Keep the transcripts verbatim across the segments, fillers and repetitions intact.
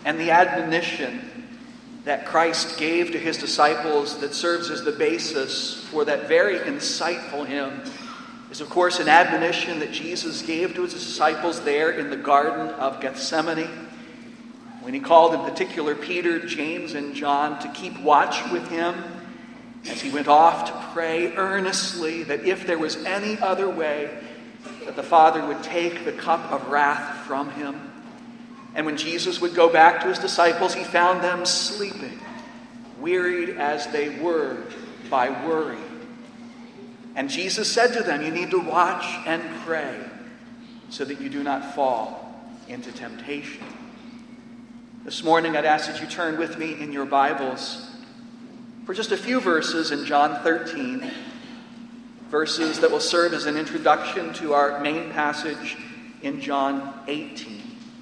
and the admonition that Christ gave to his disciples that serves as the basis for that very insightful hymn is, of course, an admonition that Jesus gave to his disciples there in the Garden of Gethsemane, when he called in particular Peter, James, and John to keep watch with him as he went off to pray earnestly that if there was any other way, that the Father would take the cup of wrath from him. And when Jesus would go back to his disciples, he found them sleeping, wearied as they were by worry. And Jesus said to them, you need to watch and pray so that you do not fall into temptation. This morning, I'd ask that you turn with me in your Bibles for just a few verses in John thirteen, verses that will serve as an introduction to our main passage in John eighteen.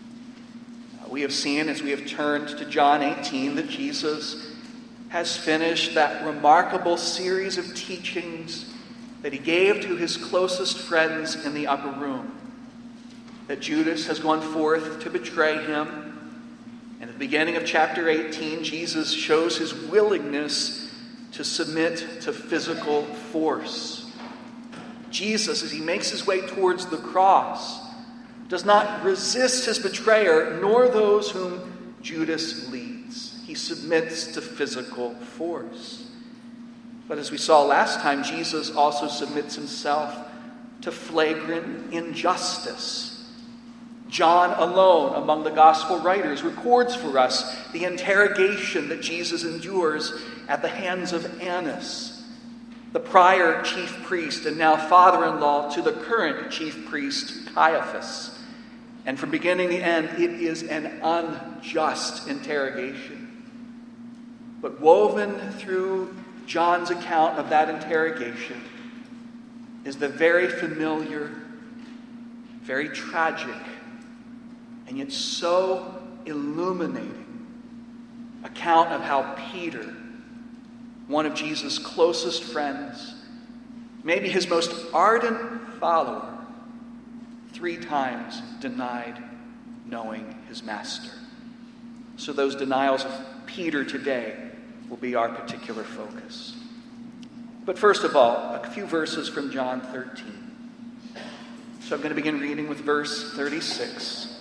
We have seen, as we have turned to John eighteen, that Jesus has finished that remarkable series of teachings that he gave to his closest friends in the upper room. That Judas has gone forth to betray him. And at the beginning of chapter eighteen, Jesus shows his willingness to submit to physical force. Jesus, as he makes his way towards the cross, does not resist his betrayer, nor those whom Judas leads. He submits to physical force. But as we saw last time, Jesus also submits himself to flagrant injustice. John alone, among the gospel writers, records for us the interrogation that Jesus endures at the hands of Annas, the prior chief priest and now father-in-law to the current chief priest, Caiaphas. And from beginning to end, it is an unjust interrogation. But woven through John's account of that interrogation is the very familiar, very tragic, and yet so illuminating account of how Peter, one of Jesus' closest friends, maybe his most ardent follower, three times denied knowing his master. So those denials of Peter today will be our particular focus. But first of all, a few verses from John thirteen. So I'm going to begin reading with verse thirty-six.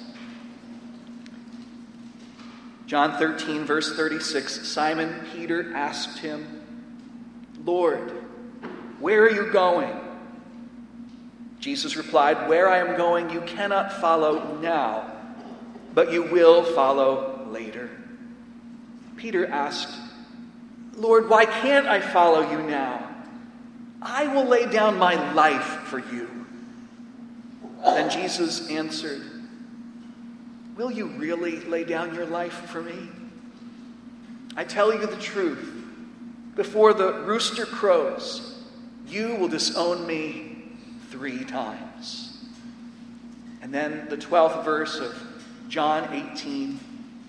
John thirteen, verse thirty-six, Simon Peter asked him, Lord, where are you going? Jesus replied, where I am going you cannot follow now, but you will follow later. Peter asked, Lord, why can't I follow you now? I will lay down my life for you. Then Jesus answered, will you really lay down your life for me? I tell you the truth, before the rooster crows, you will disown me three times. And then the twelfth verse of John eighteen.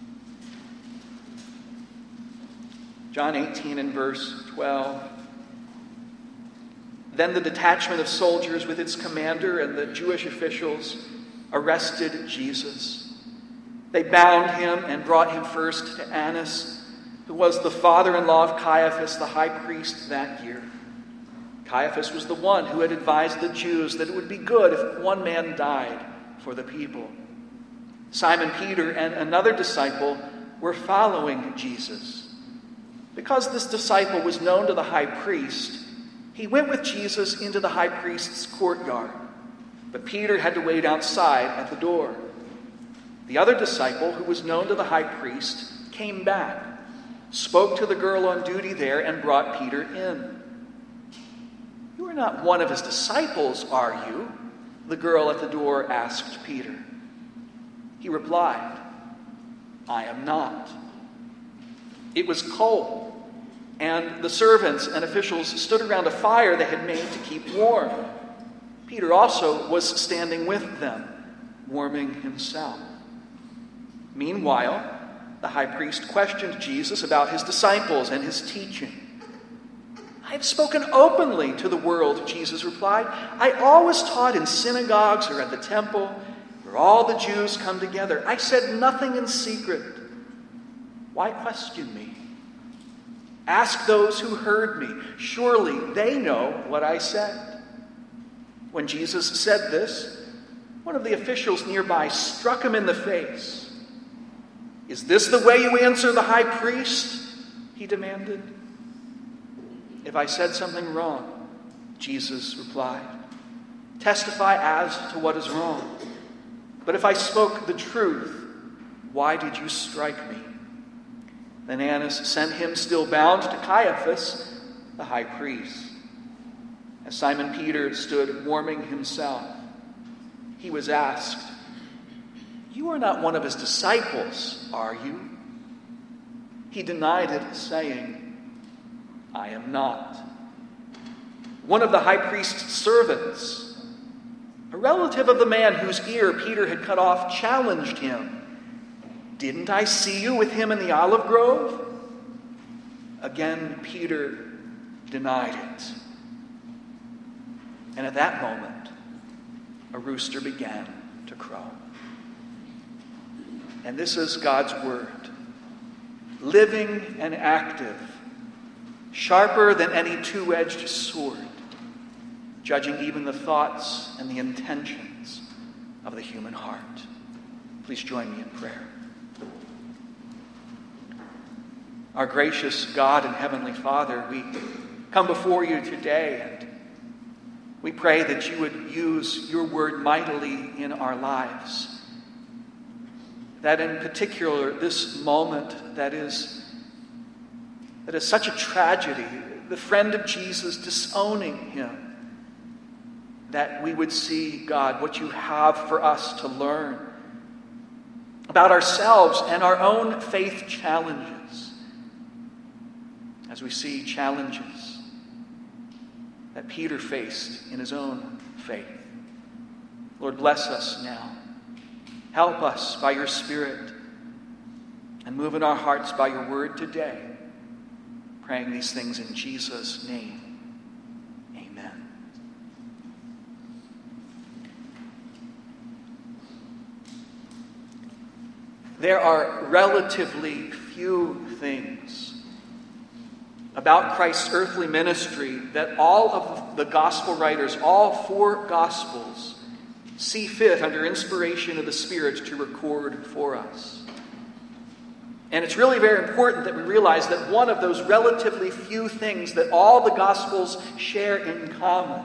John eighteen and verse twelve. Then the detachment of soldiers with its commander and the Jewish officials arrested Jesus. They bound him and brought him first to Annas, who was the father-in-law of Caiaphas, the high priest that year. Caiaphas was the one who had advised the Jews that it would be good if one man died for the people. Simon Peter and another disciple were following Jesus. Because this disciple was known to the high priest, he went with Jesus into the high priest's courtyard. But Peter had to wait outside at the door. The other disciple, who was known to the high priest, came back, spoke to the girl on duty there, and brought Peter in. You are not one of his disciples, are you? The girl at the door asked Peter. He replied, I am not. It was cold, and the servants and officials stood around a fire they had made to keep warm. Peter also was standing with them, warming himself. Meanwhile, the high priest questioned Jesus about his disciples and his teaching. I have spoken openly to the world, Jesus replied. I always taught in synagogues or at the temple, where all the Jews come together. I said nothing in secret. Why question me? Ask those who heard me. Surely they know what I said." When Jesus said this, one of the officials nearby struck him in the face. "Is this the way you answer the high priest?" he demanded. "If I said something wrong," Jesus replied, "testify as to what is wrong. But if I spoke the truth, why did you strike me?" Then Annas sent him still bound to Caiaphas, the high priest. As Simon Peter stood warming himself, he was asked, "You are not one of his disciples, are you?" He denied it, saying, "I am not." One of the high priest's servants, a relative of the man whose ear Peter had cut off, challenged him. "Didn't I see you with him in the olive grove?" Again, Peter denied it. And at that moment, a rooster began to crow. And this is God's word, living and active, sharper than any two-edged sword, judging even the thoughts and the intentions of the human heart. Please join me in prayer. Our gracious God and Heavenly Father, we come before you today and we pray that you would use your word mightily in our lives. That in particular, this moment that is, that is such a tragedy, the friend of Jesus disowning him, that we would see, God, what you have for us to learn about ourselves and our own faith challenges. As we see challenges that Peter faced in his own faith. Lord, bless us now. Help us by your Spirit and move in our hearts by your word today. Praying these things in Jesus' name. Amen. There are relatively few things about Christ's earthly ministry that all of the gospel writers, all four gospels, see fit under inspiration of the Spirit to record for us. And it's really very important that we realize that one of those relatively few things that all the gospels share in common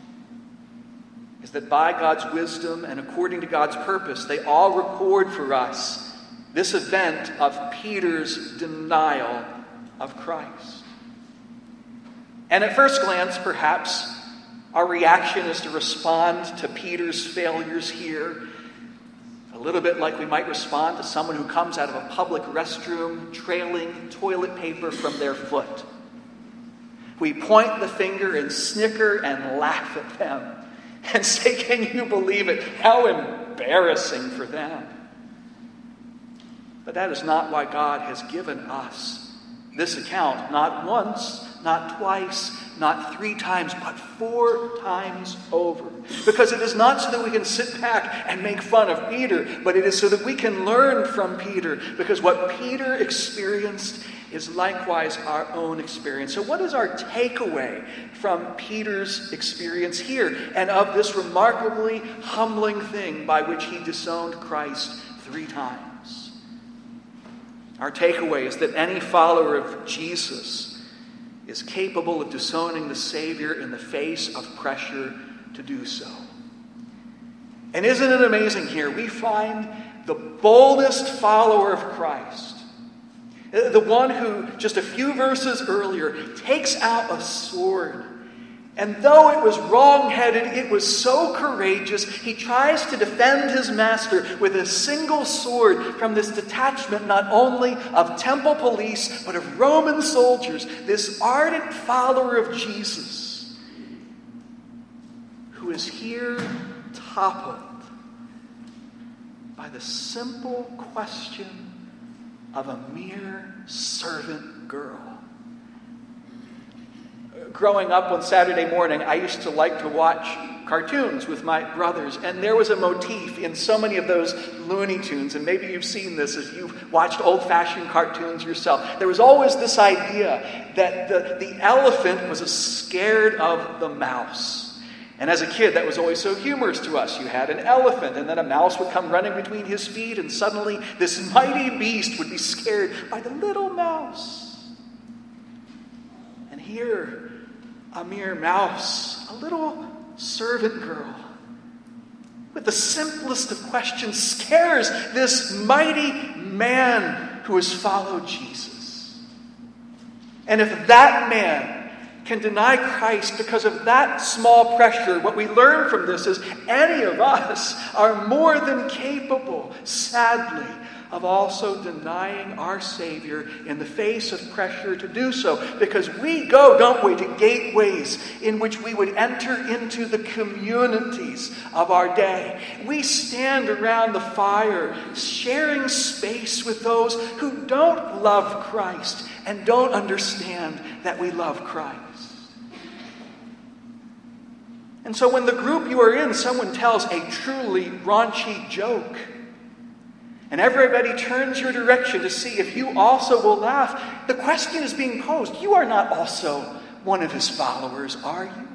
is that by God's wisdom and according to God's purpose, they all record for us this event of Peter's denial of Christ. And at first glance, perhaps, our reaction is to respond to Peter's failures here a little bit like we might respond to someone who comes out of a public restroom trailing toilet paper from their foot. We point the finger and snicker and laugh at them and say, "Can you believe it? How embarrassing for them." But that is not why God has given us this account, not once, not twice, not three times, but four times over. Because it is not so that we can sit back and make fun of Peter, but it is so that we can learn from Peter. Because what Peter experienced is likewise our own experience. So what is our takeaway from Peter's experience here and of this remarkably humbling thing by which he disowned Christ three times? Our takeaway is that any follower of Jesus is capable of disowning the Savior in the face of pressure to do so. And isn't it amazing here? We find the boldest follower of Christ, the one who just a few verses earlier takes out a sword. And though it was wrong-headed, it was so courageous, he tries to defend his master with a single sword from this detachment not only of temple police, but of Roman soldiers. This ardent follower of Jesus, who is here toppled by the simple question of a mere servant girl. growing up on Saturday morning, I used to like to watch cartoons with my brothers, and there was a motif in so many of those Looney Tunes, and maybe you've seen this if you've watched old-fashioned cartoons yourself. There was always this idea that the, the elephant was scared of the mouse. And as a kid, that was always so humorous to us. You had an elephant, and then a mouse would come running between his feet, and suddenly this mighty beast would be scared by the little mouse. And here, a mere mouse, a little servant girl, with the simplest of questions, scares this mighty man who has followed Jesus. And if that man can deny Christ because of that small pressure, what we learn from this is any of us are more than capable, sadly, of also denying our Savior in the face of pressure to do so. Because we go, don't we, to gateways in which we would enter into the communities of our day. We stand around the fire, sharing space with those who don't love Christ and don't understand that we love Christ. And so when the group you are in, someone tells a truly raunchy joke, and everybody turns your direction to see if you also will laugh, the question is being posed, you are not also one of his followers, are you?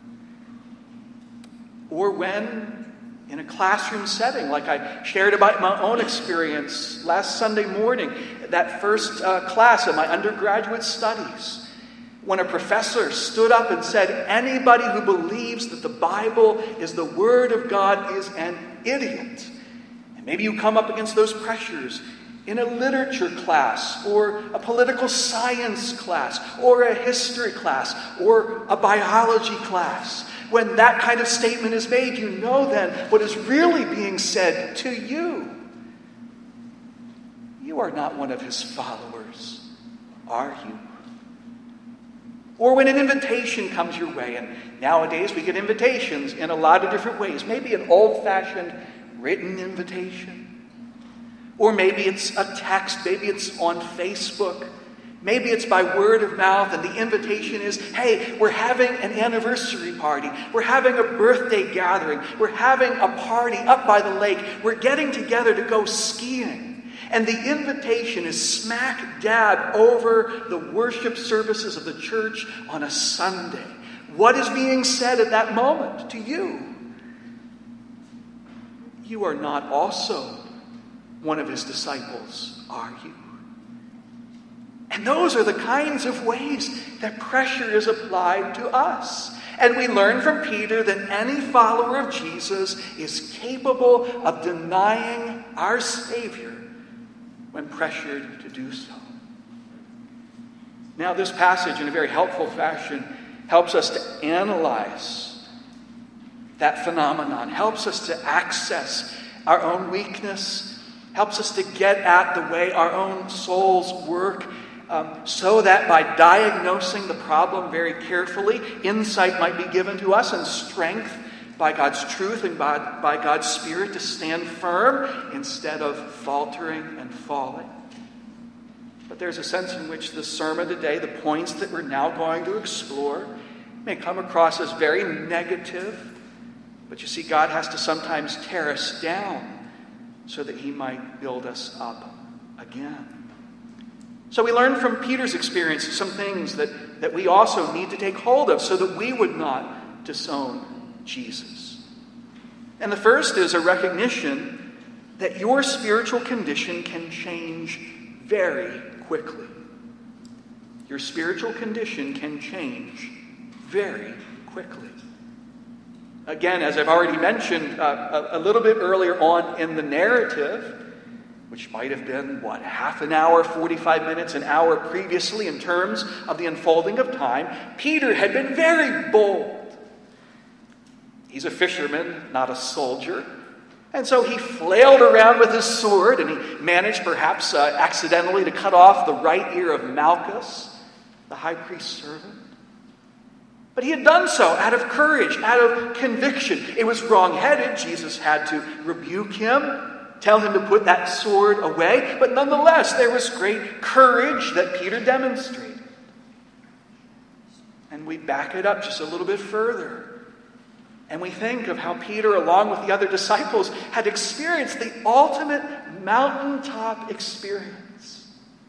Or when, in a classroom setting, like I shared about my own experience last Sunday morning, that first uh, class of my undergraduate studies, when a professor stood up and said, anybody who believes that the Bible is the Word of God is an idiot. And maybe you come up against those pressures in a literature class, or a political science class, or a history class, or a biology class. When that kind of statement is made, you know then what is really being said to you. You are not one of his followers, are you? Or when an invitation comes your way, and nowadays we get invitations in a lot of different ways. Maybe an old-fashioned written invitation. Or maybe it's a text, maybe it's on Facebook. Maybe it's by word of mouth, and the invitation is, hey, we're having an anniversary party. We're having a birthday gathering. We're having a party up by the lake. We're getting together to go skiing. And the invitation is smack dab over the worship services of the church on a Sunday. What is being said at that moment to you? You are not also one of his disciples, are you? And those are the kinds of ways that pressure is applied to us. And we learn from Peter that any follower of Jesus is capable of denying our Savior when pressured to do so. Now, this passage, in a very helpful fashion, helps us to analyze that phenomenon, helps us to access our own weakness, helps us to get at the way our own souls work, um, so that by diagnosing the problem very carefully, insight might be given to us and strength by God's truth and by, by God's Spirit to stand firm instead of faltering and falling. But there's a sense in which the sermon today, the points that we're now going to explore, may come across as very negative. But you see, God has to sometimes tear us down so that he might build us up again. So we learn from Peter's experience some things that, that we also need to take hold of so that we would not disown Jesus. And the first is a recognition that your spiritual condition can change very quickly. Your spiritual condition can change very quickly. Again, as I've already mentioned uh, a, a little bit earlier on in the narrative, which might have been, what, half an hour, forty-five minutes, an hour previously in terms of the unfolding of time, Peter had been very bold. He's a fisherman, not a soldier. And so he flailed around with his sword, and he managed perhaps uh, accidentally to cut off the right ear of Malchus, the high priest's servant. But he had done so out of courage, out of conviction. It was wrong-headed. Jesus had to rebuke him, tell him to put that sword away. But nonetheless, there was great courage that Peter demonstrated. And we back it up just a little bit further. And we think of how Peter, along with the other disciples, had experienced the ultimate mountaintop experience.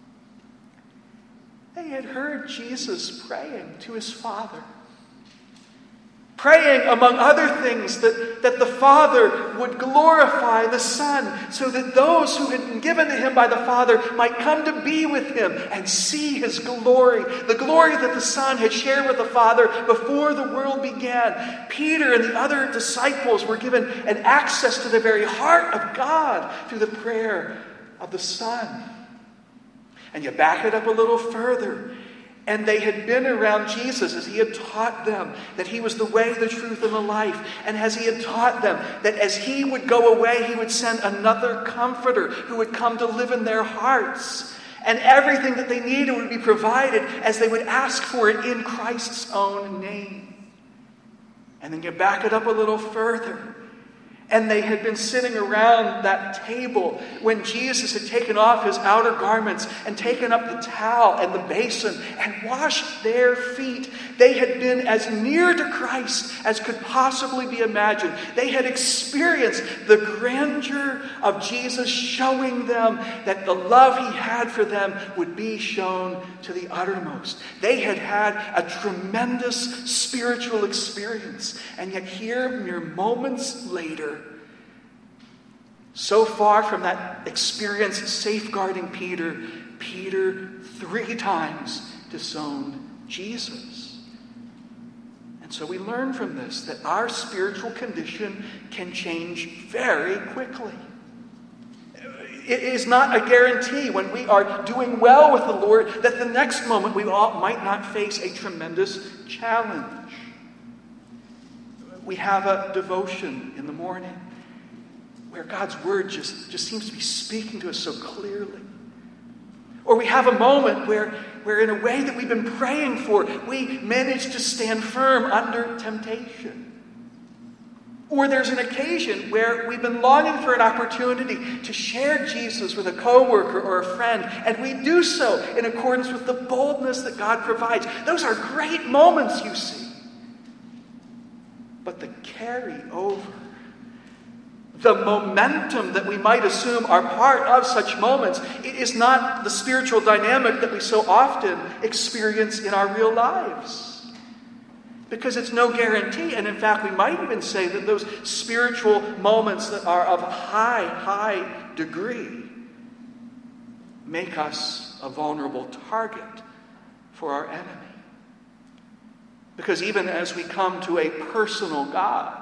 They had heard Jesus praying to his Father. Praying, among other things, that, that the Father would glorify the Son, so that those who had been given to him by the Father might come to be with him and see his glory, the glory that the Son had shared with the Father before the world began. Peter and the other disciples were given an access to the very heart of God through the prayer of the Son. And you back it up a little further. And they had been around Jesus as he had taught them that he was the way, the truth, and the life. And as he had taught them that as he would go away, he would send another comforter who would come to live in their hearts. And everything that they needed would be provided as they would ask for it in Christ's own name. And then you back it up a little further. And they had been sitting around that table when Jesus had taken off his outer garments and taken up the towel and the basin and washed their feet. They had been as near to Christ as could possibly be imagined. They had experienced the grandeur of Jesus showing them that the love he had for them would be shown to the uttermost. They had had a tremendous spiritual experience. And yet here, mere moments later, so far from that experience safeguarding Peter, Peter three times disowned Jesus. And so we learn from this that our spiritual condition can change very quickly. It is not a guarantee when we are doing well with the Lord that the next moment we all might not face a tremendous challenge. We have a devotion in the morning where God's word just, just seems to be speaking to us so clearly. Or we have a moment where, where in a way that we've been praying for, we manage to stand firm under temptation. Or there's an occasion where we've been longing for an opportunity to share Jesus with a coworker or a friend, and we do so in accordance with the boldness that God provides. Those are great moments, you see. But the carry over, the momentum that we might assume are part of such moments, it is not the spiritual dynamic that we so often experience in our real lives. Because it's no guarantee, and in fact we might even say that those spiritual moments that are of high, high degree make us a vulnerable target for our enemy. Because even as we come to a personal God,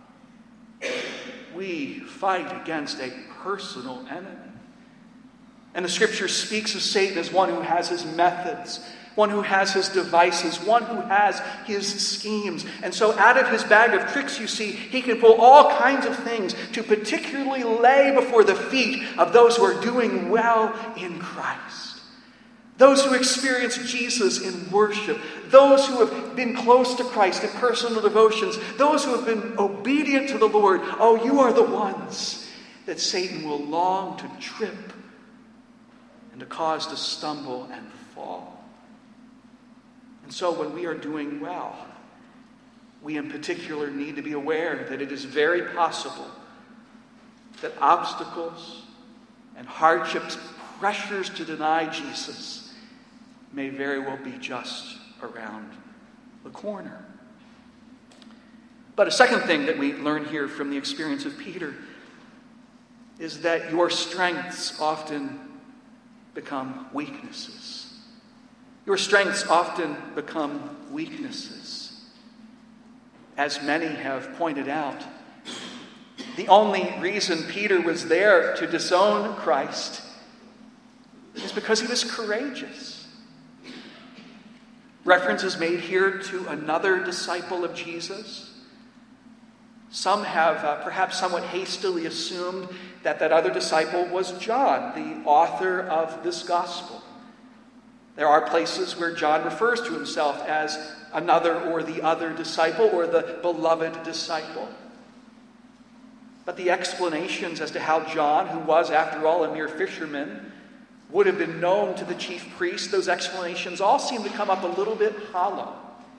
we fight against a personal enemy. And the Scripture speaks of Satan as one who has his methods, one who has his devices, one who has his schemes. And so out of his bag of tricks, you see, he can pull all kinds of things to particularly lay before the feet of those who are doing well in Christ. Those who experience Jesus in worship, those who have been close to Christ in personal devotions, those who have been obedient to the Lord. Oh, you are the ones that Satan will long to trip and to cause to stumble and fall. And so when we are doing well, we in particular need to be aware that it is very possible that obstacles and hardships, pressures to deny Jesus may very well be just around the corner. But a second thing that we learn here from the experience of Peter is that your strengths often become weaknesses. Your strengths often become weaknesses. As many have pointed out, the only reason Peter was there to disown Christ is because he was courageous. Reference is made here to another disciple of Jesus. Some have uh, perhaps somewhat hastily assumed that that other disciple was John, the author of this gospel. There are places where John refers to himself as another or the other disciple or the beloved disciple. But the explanations as to how John, who was after all a mere fisherman, would have been known to the chief priests, those explanations all seem to come up a little bit hollow.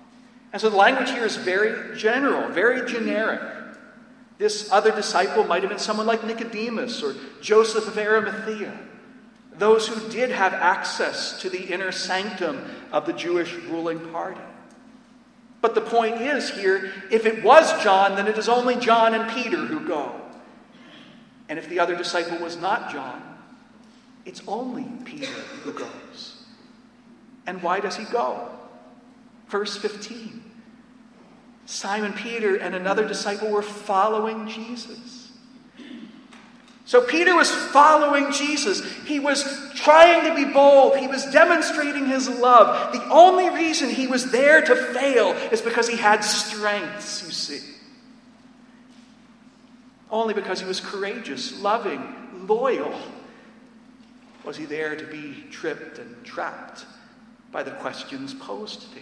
And so the language here is very general, very generic. This other disciple might have been someone like Nicodemus or Joseph of Arimathea, those who did have access to the inner sanctum of the Jewish ruling party. But the point is here, if it was John, then it is only John and Peter who go. And if the other disciple was not John, it's only Peter who goes. And why does he go? Verse fifteen. Simon Peter and another disciple were following Jesus. So Peter was following Jesus. He was trying to be bold. He was demonstrating his love. The only reason he was there to fail is because he had strengths, you see. Only because he was courageous, loving, loyal. Was he there to be tripped and trapped by the questions posed to him?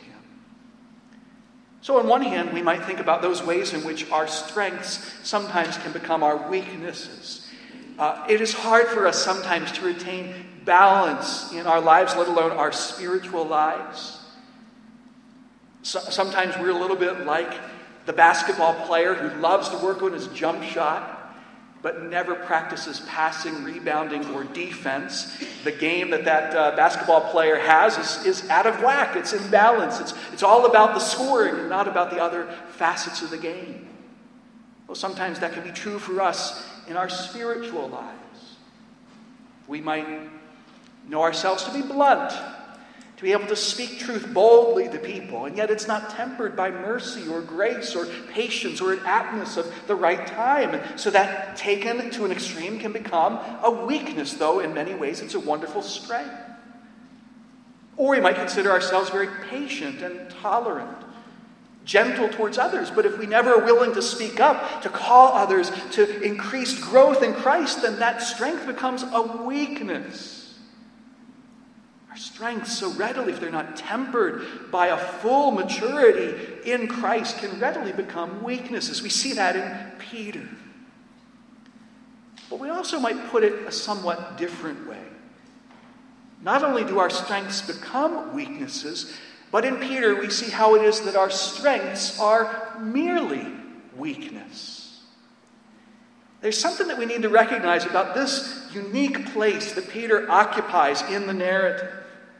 So on one hand, we might think about those ways in which our strengths sometimes can become our weaknesses. Uh, it is hard for us sometimes to retain balance in our lives, let alone our spiritual lives. So, sometimes we're a little bit like the basketball player who loves to work on his jump shot, but never practices passing, rebounding, or defense. The game that that uh, basketball player has is, is out of whack. It's imbalanced. It's, it's all about the scoring and not about the other facets of the game. Well, sometimes that can be true for us in our spiritual lives. We might know ourselves to be blunt, to be able to speak truth boldly to people, and yet it's not tempered by mercy or grace or patience or an aptness of the right time. And so that, taken to an extreme, can become a weakness, though in many ways it's a wonderful strength. Or we might consider ourselves very patient and tolerant, gentle towards others, but if we never are willing to speak up, to call others to increased growth in Christ, then that strength becomes a weakness. Strengths so readily, if they're not tempered by a full maturity in Christ, can readily become weaknesses. We see that in Peter. But we also might put it a somewhat different way. Not only do our strengths become weaknesses, but in Peter we see how it is that our strengths are merely weakness. There's something that we need to recognize about this unique place that Peter occupies in the narrative.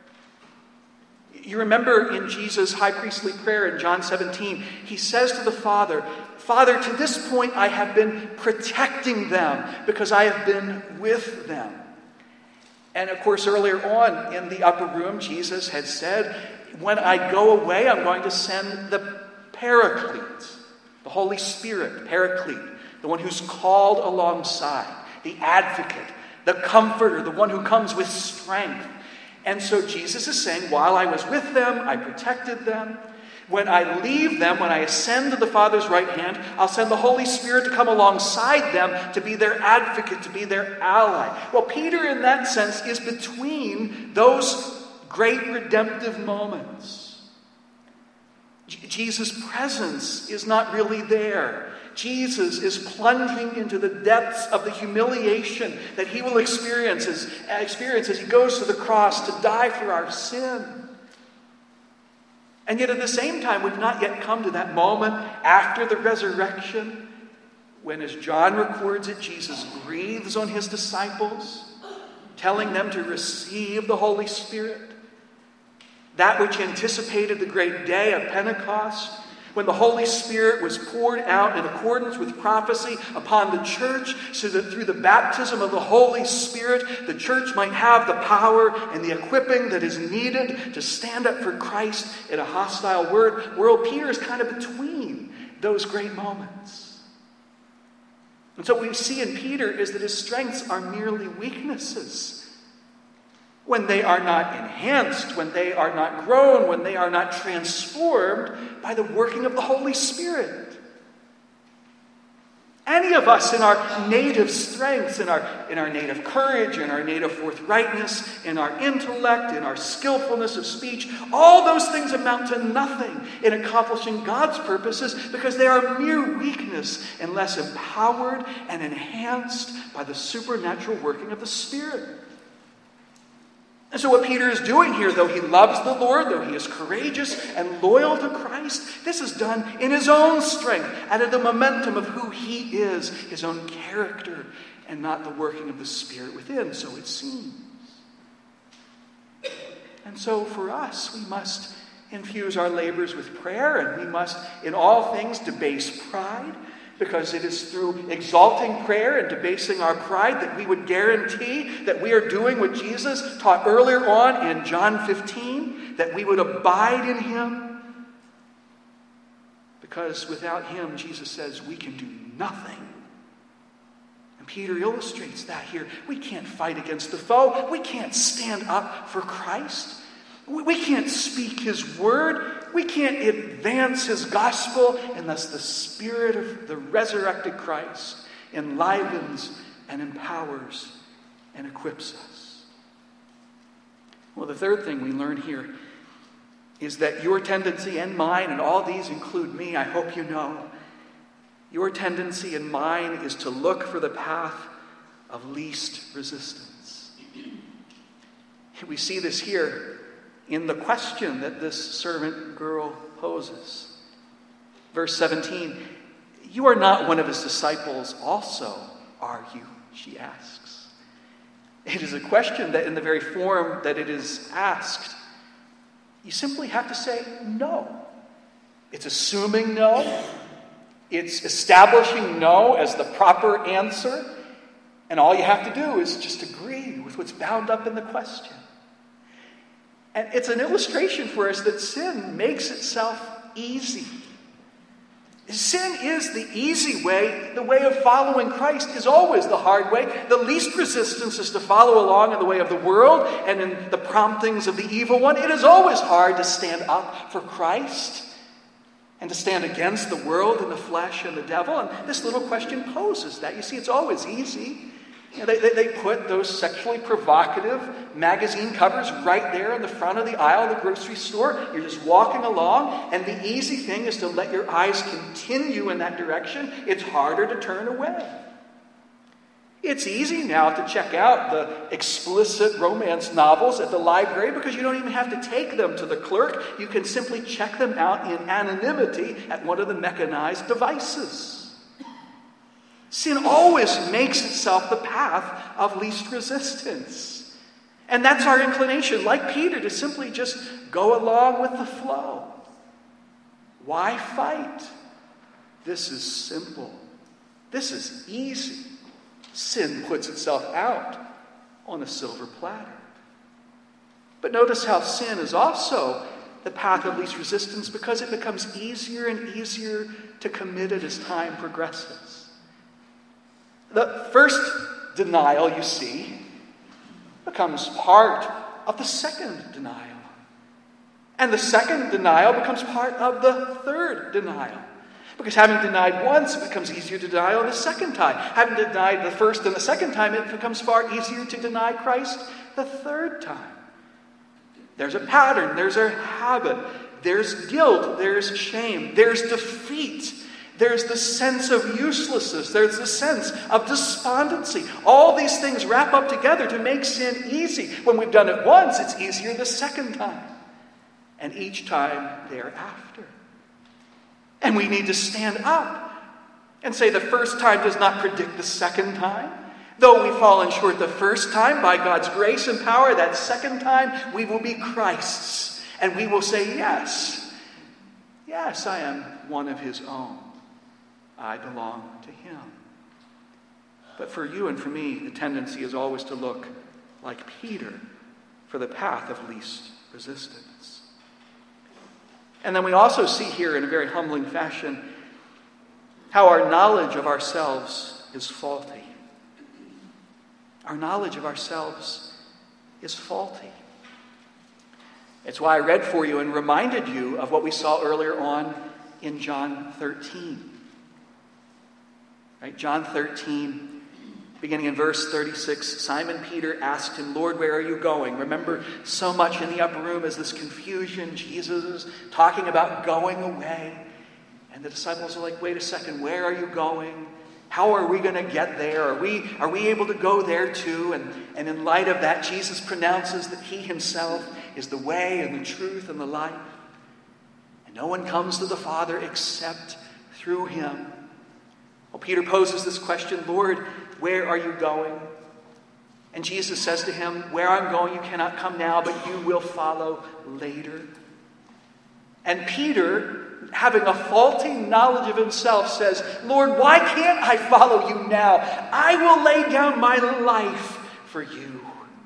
You remember in Jesus' high priestly prayer in John seventeen, he says to the Father, "Father, to this point I have been protecting them because I have been with them." And of course, earlier on in the upper room, Jesus had said, "When I go away, I'm going to send the Paraclete, the Holy Spirit, Paraclete, the one who's called alongside, the advocate, the comforter, the one who comes with strength." And so Jesus is saying, while I was with them, I protected them. When I leave them, when I ascend to the Father's right hand, I'll send the Holy Spirit to come alongside them, to be their advocate, to be their ally. Well, Peter, in that sense, is between those great redemptive moments. J- Jesus' presence is not really there. Jesus is plunging into the depths of the humiliation that he will experience as, experience as he goes to the cross to die for our sin. And yet at the same time, we've not yet come to that moment after the resurrection when, as John records it, Jesus breathes on his disciples, telling them to receive the Holy Spirit. That which anticipated the great day of Pentecost, when the Holy Spirit was poured out in accordance with prophecy upon the church, so that through the baptism of the Holy Spirit, the church might have the power and the equipping that is needed to stand up for Christ in a hostile world. Peter is kind of between those great moments. And so what we see in Peter is that his strengths are merely weaknesses. When they are not enhanced, when they are not grown, when they are not transformed by the working of the Holy Spirit. Any of us in our native strengths, in our, in our native courage, in our native forthrightness, in our intellect, in our skillfulness of speech, all those things amount to nothing in accomplishing God's purposes because they are mere weakness unless empowered and enhanced by the supernatural working of the Spirit. And so what Peter is doing here, though he loves the Lord, though he is courageous and loyal to Christ, this is done in his own strength, out of the momentum of who he is, his own character, and not the working of the Spirit within, so it seems. And so for us, we must infuse our labors with prayer, and we must, in all things, debase pride, because it is through exalting prayer and debasing our pride that we would guarantee that we are doing what Jesus taught earlier on in John fifteen, that we would abide in him. Because without him, Jesus says, we can do nothing. And Peter illustrates that here. We can't fight against the foe. We can't stand up for Christ. We can't speak his word. We can't advance his gospel unless the Spirit of the resurrected Christ enlivens and empowers and equips us. Well, the third thing we learn here is that your tendency and mine, and all these include me, I hope you know, your tendency and mine is to look for the path of least resistance. We see this here in the question that this servant girl poses. Verse seventeen, you are not one of his disciples also, are you? She asks. It is a question that in the very form that it is asked, you simply have to say no. It's assuming no. It's establishing no as the proper answer. And all you have to do is just agree with what's bound up in the question. And it's an illustration for us that sin makes itself easy. Sin is the easy way. The way of following Christ is always the hard way. The least resistance is to follow along in the way of the world and in the promptings of the evil one. It is always hard to stand up for Christ and to stand against the world and the flesh and the devil. And this little question poses that. You see, it's always easy. You know, they, they, they put those sexually provocative magazine covers right there in the front of the aisle of the grocery store. You're just walking along, and the easy thing is to let your eyes continue in that direction. It's harder to turn away. It's easy now to check out the explicit romance novels at the library because you don't even have to take them to the clerk. You can simply check them out in anonymity at one of the mechanized devices. Sin always makes itself the path of least resistance. And that's our inclination, like Peter, to simply just go along with the flow. Why fight? This is simple. This is easy. Sin puts itself out on a silver platter. But notice how sin is also the path of least resistance because it becomes easier and easier to commit it as time progresses. The first denial, you see, becomes part of the second denial. And the second denial becomes part of the third denial. Because having denied once, it becomes easier to deny on the second time. Having denied the first and the second time, it becomes far easier to deny Christ the third time. There's a pattern, there's a habit, there's guilt, there's shame, there's defeat. There's the sense of uselessness. There's the sense of despondency. All these things wrap up together to make sin easy. When we've done it once, it's easier the second time. And each time thereafter. And we need to stand up and say the first time does not predict the second time. Though we've fallen short the first time, by God's grace and power, that second time we will be Christ's. And we will say, yes, yes, I am one of his own. I belong to him. But for you and for me, the tendency is always to look like Peter for the path of least resistance. And then we also see here in a very humbling fashion how our knowledge of ourselves is faulty. Our knowledge of ourselves is faulty. It's why I read for you and reminded you of what we saw earlier on in John thirteen. Right, John thirteen, beginning in verse thirty-six, Simon Peter asked him, Lord, where are you going? Remember, so much in the upper room is this confusion. Jesus is talking about going away. And the disciples are like, wait a second, where are you going? How are we going to get there? Are we, are we able to go there too? And, and in light of that, Jesus pronounces that he himself is the way and the truth and the life. And no one comes to the Father except through him. Well, Peter poses this question, Lord, where are you going? And Jesus says to him, where I'm going you cannot come now, but you will follow later. And Peter, having a faulty knowledge of himself, says, Lord, why can't I follow you now? I will lay down my life for you.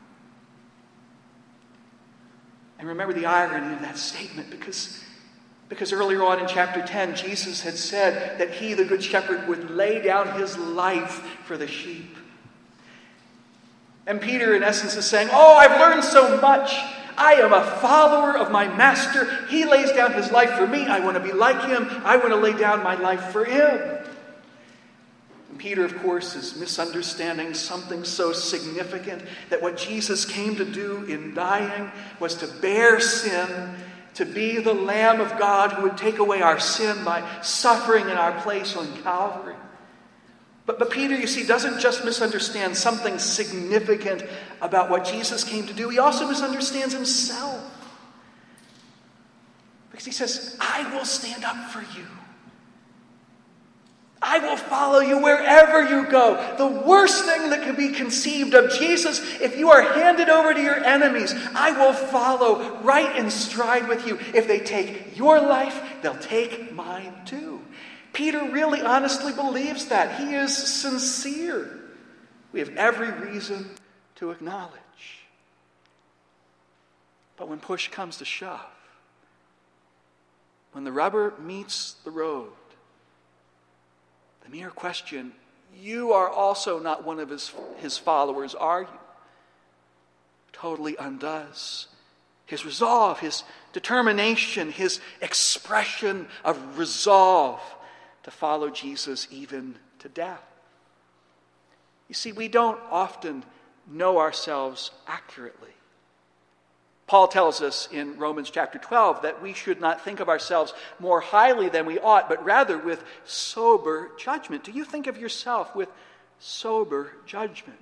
And remember the irony of that statement, because, because earlier on in chapter ten, Jesus had said that he, the good shepherd, would lay down his life for the sheep. And Peter, in essence, is saying, oh, I've learned so much. I am a follower of my master. He lays down his life for me. I want to be like him. I want to lay down my life for him. And Peter, of course, is misunderstanding something so significant, that what Jesus came to do in dying was to bear sin, to be the Lamb of God who would take away our sin by suffering in our place on Calvary. But, but Peter, you see, doesn't just misunderstand something significant about what Jesus came to do. He also misunderstands himself. Because he says, I will stand up for you. I will follow you wherever you go. The worst thing that can be conceived of Jesus, if you are handed over to your enemies, I will follow right in stride with you. If they take your life, they'll take mine too. Peter really honestly believes that. He is sincere. We have every reason to acknowledge. But when push comes to shove, when the rubber meets the road, the mere question, you are also not one of his, his followers, are you? Totally undoes his resolve, his determination, his expression of resolve to follow Jesus even to death. You see, we don't often know ourselves accurately. Paul tells us in Romans chapter twelve that we should not think of ourselves more highly than we ought, but rather with sober judgment. Do you think of yourself with sober judgment?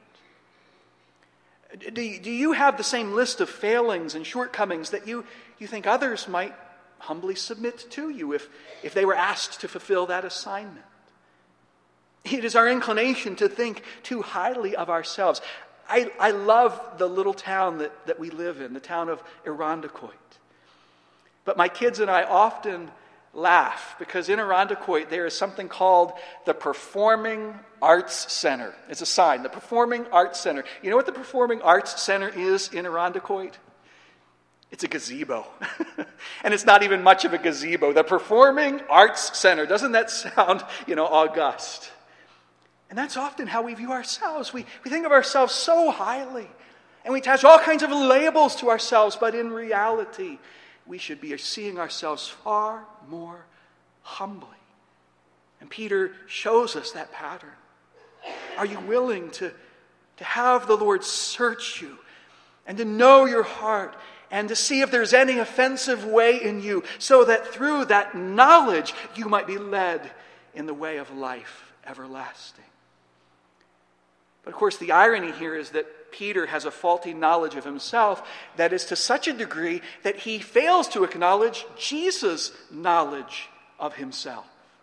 Do you, do you have the same list of failings and shortcomings that you, you think others might humbly submit to you if, if they were asked to fulfill that assignment? It is our inclination to think too highly of ourselves. I, I love the little town that, that we live in, the town of Irondequoit. But my kids and I often laugh because in Irondequoit there is something called the Performing Arts Center. It's a sign, the Performing Arts Center. You know what the Performing Arts Center is in Irondequoit? It's a gazebo. And it's not even much of a gazebo. The Performing Arts Center. Doesn't that sound, you know, august? And that's often how we view ourselves. We, we think of ourselves so highly. And we attach all kinds of labels to ourselves. But in reality, we should be seeing ourselves far more humbly. And Peter shows us that pattern. Are you willing to, to have the Lord search you and to know your heart and to see if there's any offensive way in you, so that through that knowledge you might be led in the way of life everlasting? But of course, the irony here is that Peter has a faulty knowledge of himself that is to such a degree that he fails to acknowledge Jesus' knowledge of himself.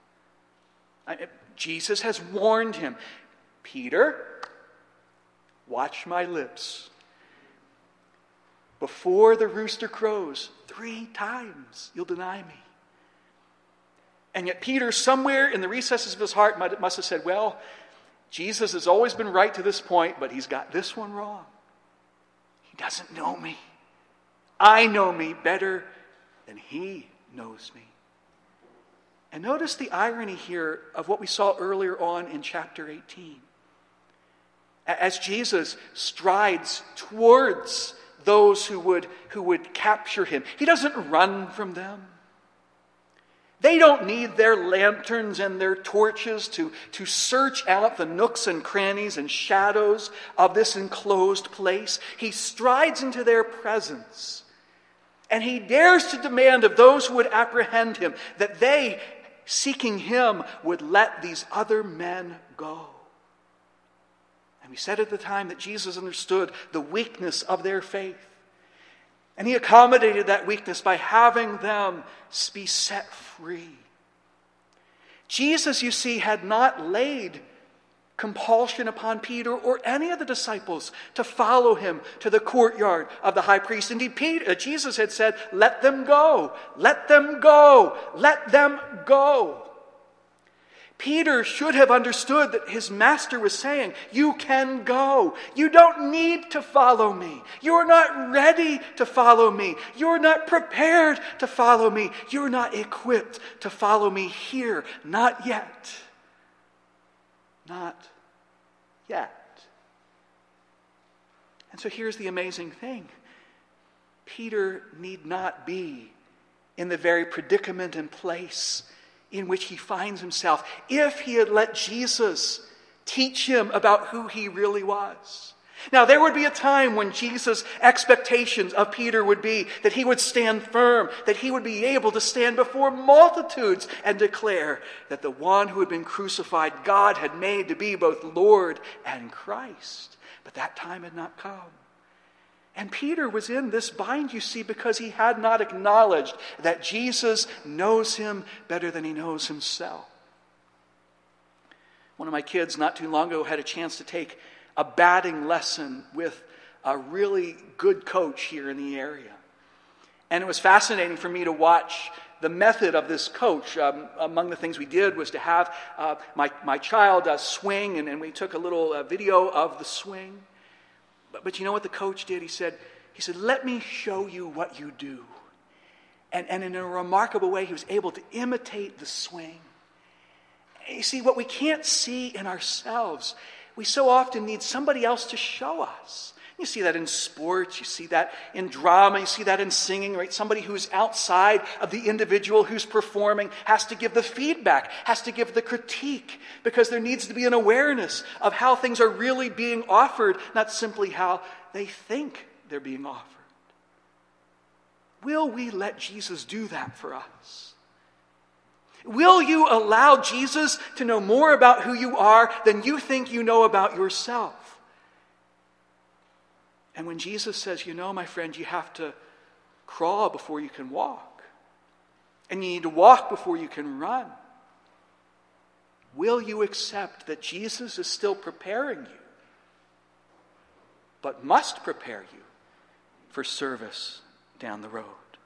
Jesus has warned him, Peter, watch my lips. Before the rooster crows, three times you'll deny me. And yet Peter, somewhere in the recesses of his heart, must have said, well, Jesus has always been right to this point, but he's got this one wrong. He doesn't know me. I know me better than he knows me. And notice the irony here of what we saw earlier on in chapter eighteen. As Jesus strides towards those who would, who would capture him, he doesn't run from them. They don't need their lanterns and their torches to, to search out the nooks and crannies and shadows of this enclosed place. He strides into their presence, and he dares to demand of those who would apprehend him that they seeking him, would let these other men go. And we said at the time that Jesus understood the weakness of their faith. And he accommodated that weakness by having them be set free. Jesus, you see, had not laid compulsion upon Peter or any of the disciples to follow him to the courtyard of the high priest. Indeed, Peter, Jesus had said, let them go, let them go, let them go. Peter should have understood that his master was saying, you can go. You don't need to follow me. You're not ready to follow me. You're not prepared to follow me. You're not equipped to follow me here. Not yet. Not yet. And so here's the amazing thing. Peter need not be in the very predicament and place in which he finds himself if he had let Jesus teach him about who he really was. Now, there would be a time when Jesus' expectations of Peter would be that he would stand firm, that he would be able to stand before multitudes and declare that the one who had been crucified, God had made to be both Lord and Christ. But that time had not come. And Peter was in this bind, you see, because he had not acknowledged that Jesus knows him better than he knows himself. One of my kids not too long ago had a chance to take a batting lesson with a really good coach here in the area. And it was fascinating for me to watch the method of this coach. Um, among the things we did was to have uh, my, my child uh, swing, and, and we took a little uh, video of the swing. But, but you know what the coach did? He said, he said, let me show you what you do. And, and in a remarkable way, he was able to imitate the swing. You see, what we can't see in ourselves, we so often need somebody else to show us. You see that in sports, you see that in drama, you see that in singing, right? Somebody who's outside of the individual who's performing has to give the feedback, has to give the critique, because there needs to be an awareness of how things are really being offered, not simply how they think they're being offered. Will we let Jesus do that for us? Will you allow Jesus to know more about who you are than you think you know about yourself? And when Jesus says, you know, my friend, you have to crawl before you can walk. And you need to walk before you can run. Will you accept that Jesus is still preparing you, but must prepare you for service down the road?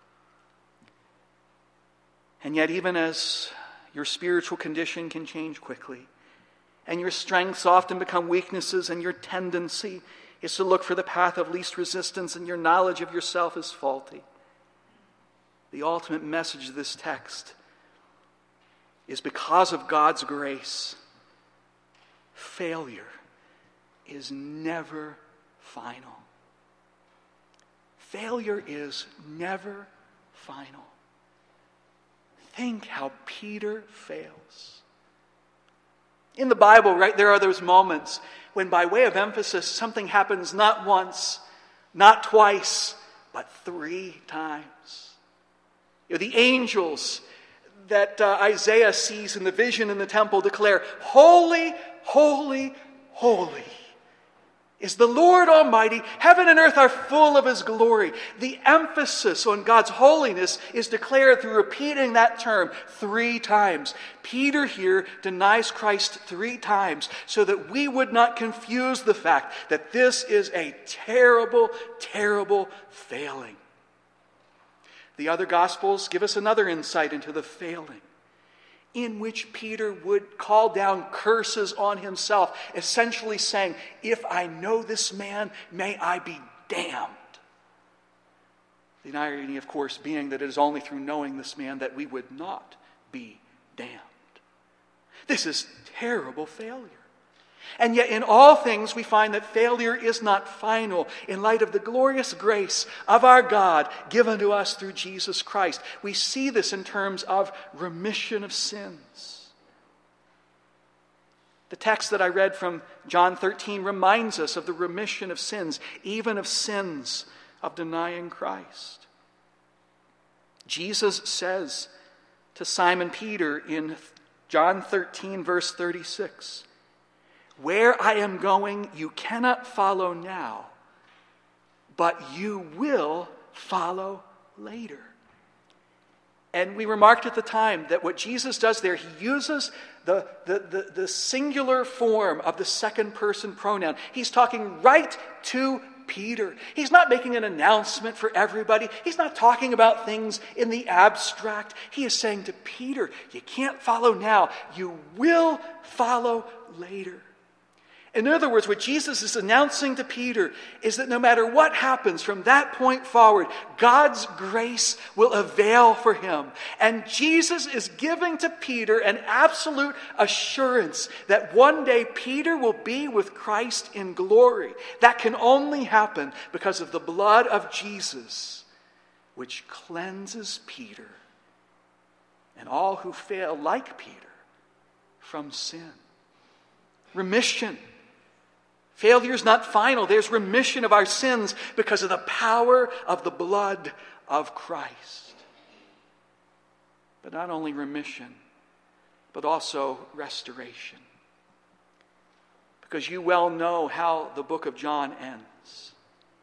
And yet, even as your spiritual condition can change quickly, and your strengths often become weaknesses, and your tendency is to look for the path of least resistance, and your knowledge of yourself is faulty, the ultimate message of this text is, because of God's grace, failure is never final. Failure is never final. Think how Peter fails. In the Bible, right, there are those moments when, by way of emphasis, something happens not once, not twice, but three times. You know, the angels that uh, Isaiah sees in the vision in the temple declare, holy, holy, holy is the Lord Almighty. Heaven and earth are full of His glory. The emphasis on God's holiness is declared through repeating that term three times. Peter here denies Christ three times so that we would not confuse the fact that this is a terrible, terrible failing. The other Gospels give us another insight into the failing, in which Peter would call down curses on himself, essentially saying, if I know this man, may I be damned. The irony, of course, being that it is only through knowing this man that we would not be damned. This is terrible failure. And yet in all things we find that failure is not final in light of the glorious grace of our God given to us through Jesus Christ. We see this in terms of remission of sins. The text that I read from John thirteen reminds us of the remission of sins, even of sins of denying Christ. Jesus says to Simon Peter in John thirteen, verse thirty-six. Where I am going, you cannot follow now, but you will follow later. And we remarked at the time that what Jesus does there, he uses the, the, the, the singular form of the second person pronoun. He's talking right to Peter. He's not making an announcement for everybody. He's not talking about things in the abstract. He is saying to Peter, you can't follow now. You will follow later. In other words, what Jesus is announcing to Peter is that no matter what happens from that point forward, God's grace will avail for him. And Jesus is giving to Peter an absolute assurance that one day Peter will be with Christ in glory. That can only happen because of the blood of Jesus, which cleanses Peter and all who fail like Peter from sin. Remission. Failure is not final. There's remission of our sins because of the power of the blood of Christ. But not only remission, but also restoration. Because you well know how the book of John ends,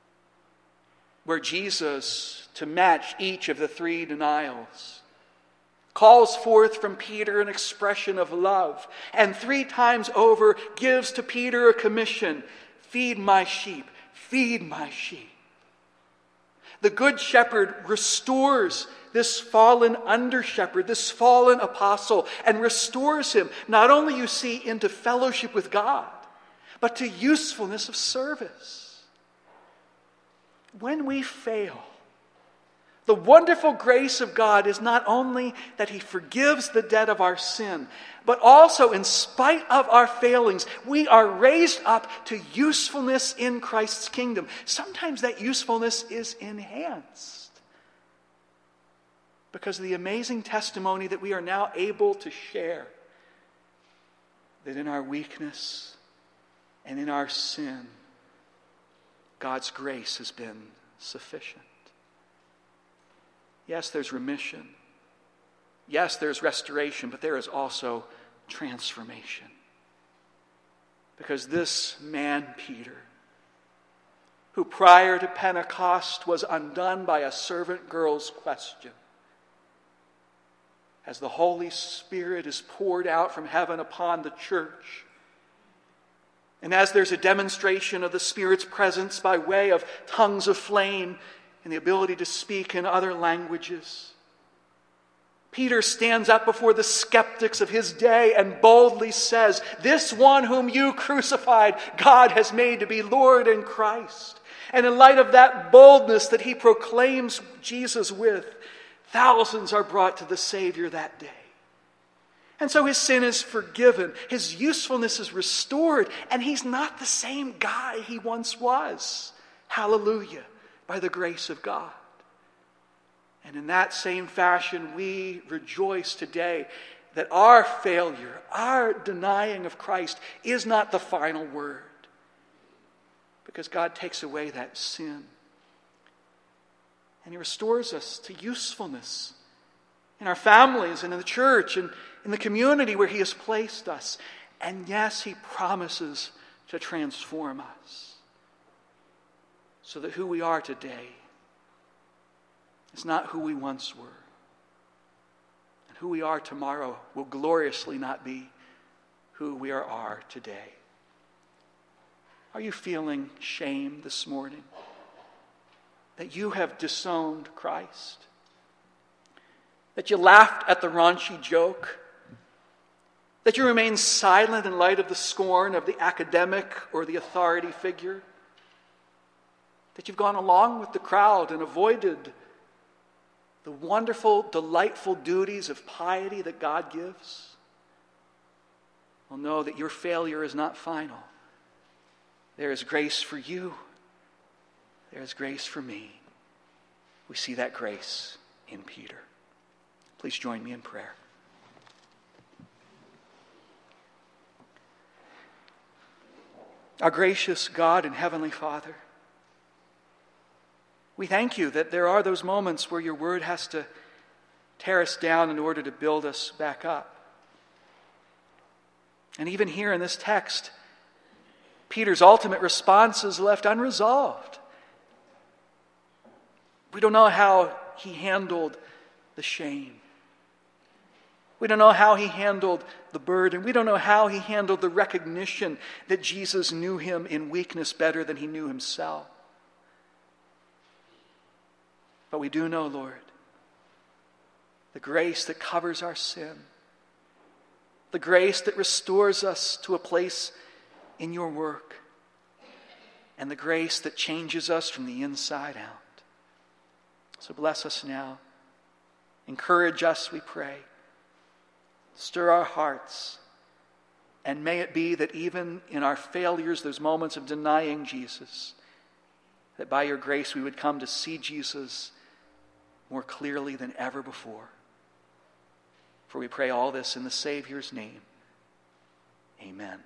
where Jesus, to match each of the three denials, calls forth from Peter an expression of love, and three times over gives to Peter a commission: feed my sheep, feed my sheep. The good shepherd restores this fallen under-shepherd, this fallen apostle, and restores him not only, you see, into fellowship with God, but to usefulness of service. When we fail, the wonderful grace of God is not only that he forgives the debt of our sin, but also, in spite of our failings, we are raised up to usefulness in Christ's kingdom. Sometimes that usefulness is enhanced because of the amazing testimony that we are now able to share, that in our weakness and in our sin, God's grace has been sufficient. Yes, there's remission. Yes, there's restoration, but there is also transformation. Because this man, Peter, who prior to Pentecost was undone by a servant girl's question, as the Holy Spirit is poured out from heaven upon the church, and as there's a demonstration of the Spirit's presence by way of tongues of flame and the ability to speak in other languages, Peter stands up before the skeptics of his day and boldly says, "This one whom you crucified, God has made to be Lord and Christ." And in light of that boldness that he proclaims Jesus with, thousands are brought to the Savior that day. And so his sin is forgiven, his usefulness is restored, and he's not the same guy he once was. Hallelujah. By the grace of God. And in that same fashion, we rejoice today that our failure, our denying of Christ is not the final word. Because God takes away that sin. And he restores us to usefulness in our families and in the church and in the community where he has placed us. And yes, he promises to transform us, so that who we are today is not who we once were. And who we are tomorrow will gloriously not be who we are, are today. Are you feeling shame this morning that you have disowned Christ? That you laughed at the raunchy joke? That you remain silent in light of the scorn of the academic or the authority figure? That you've gone along with the crowd and avoided the wonderful, delightful duties of piety that God gives? Well, know that your failure is not final. There is grace for you. There is grace for me. We see that grace in Peter. Please join me in prayer. Our gracious God and Heavenly Father, we thank you that there are those moments where your word has to tear us down in order to build us back up. And even here in this text, Peter's ultimate response is left unresolved. We don't know how he handled the shame. We don't know how he handled the burden. We don't know how he handled the recognition that Jesus knew him in weakness better than he knew himself. But we do know, Lord, the grace that covers our sin, the grace that restores us to a place in your work, and the grace that changes us from the inside out. So bless us now. Encourage us, we pray. Stir our hearts. And may it be that even in our failures, those moments of denying Jesus, that by your grace we would come to see Jesus more clearly than ever before. For we pray all this in the Savior's name. Amen.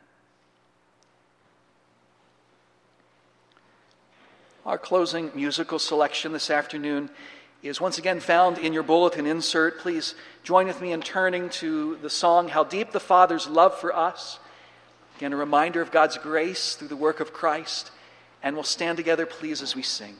Our closing musical selection this afternoon is once again found in your bulletin insert. Please join with me in turning to the song, How Deep the Father's Love for Us. Again, a reminder of God's grace through the work of Christ. And we'll stand together, please, as we sing.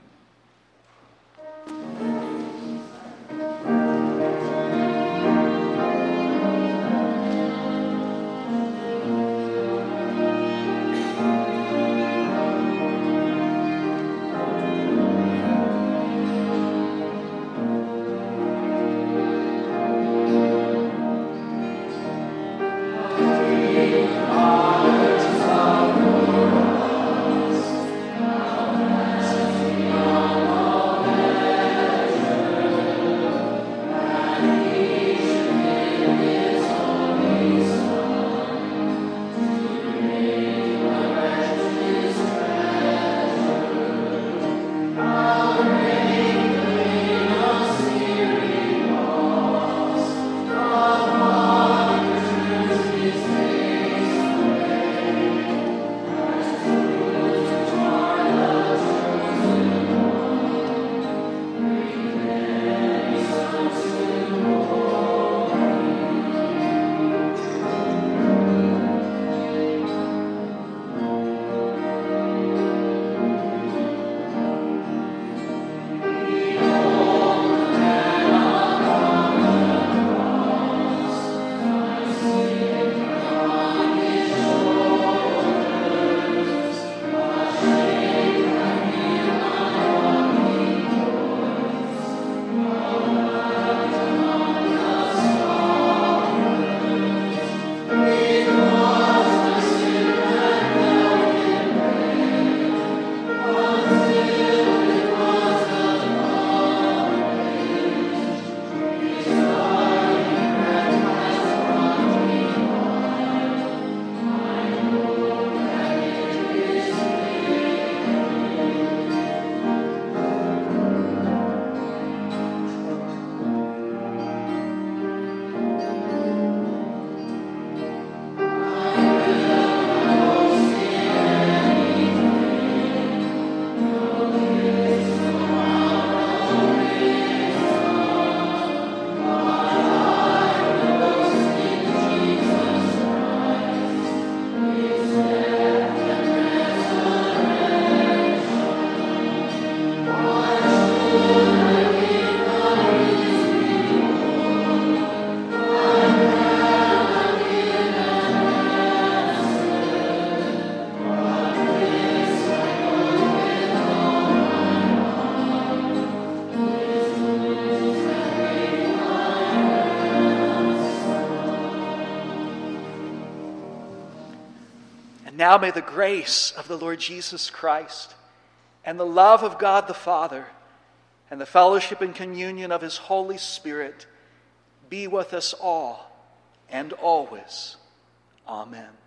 Now may the grace of the Lord Jesus Christ and the love of God the Father and the fellowship and communion of his Holy Spirit be with us all and always. Amen.